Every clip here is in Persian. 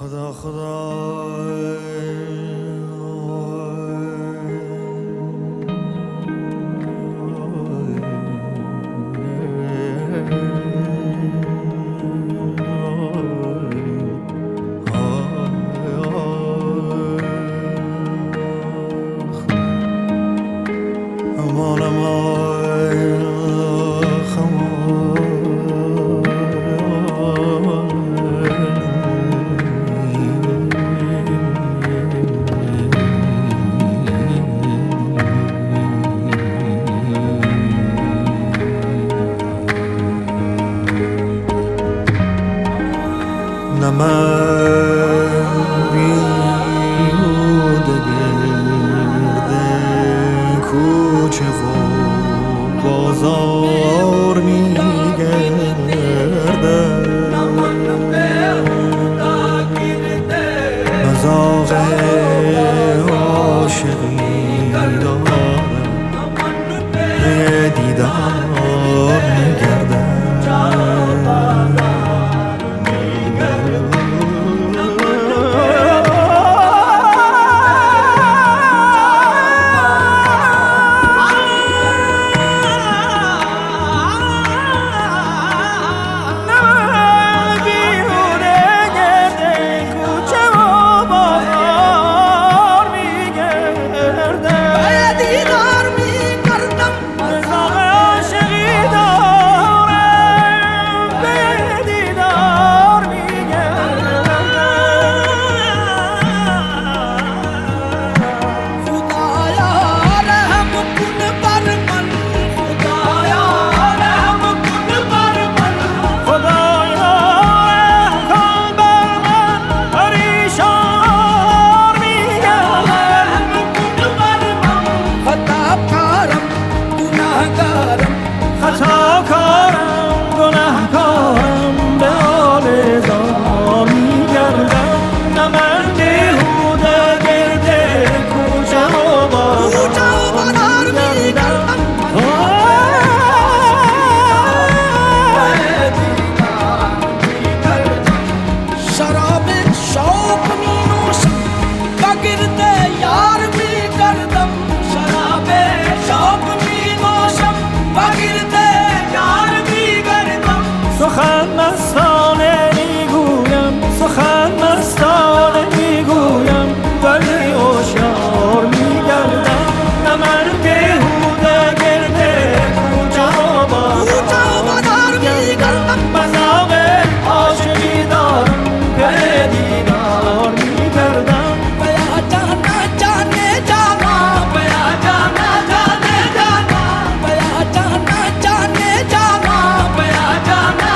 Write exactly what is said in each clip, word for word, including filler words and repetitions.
خدا خدا نه من بیهوده گرد کوچه و بازار میگردم، مذاق عاشقی دارم، به دیدار میگردم. سخن مستانه میگویم، سخن مستانه میگویم، ولی هوشیار میگردم. نه من بیهوده گرده کوچه و بازار میگردم، مذاق عاشقی دارم، به دیدار میگردم. بیا جانا جانه جانا، بیا جانا جانه جانا، بیا جانا جانه جانا، بیا جانا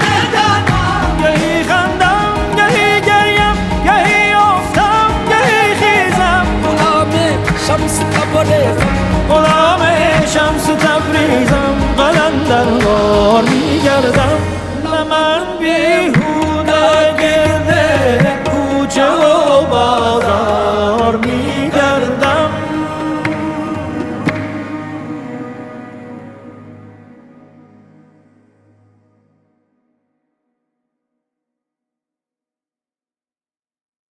غلام شمس تبریزم، قلندر بار میگردم. نه من بی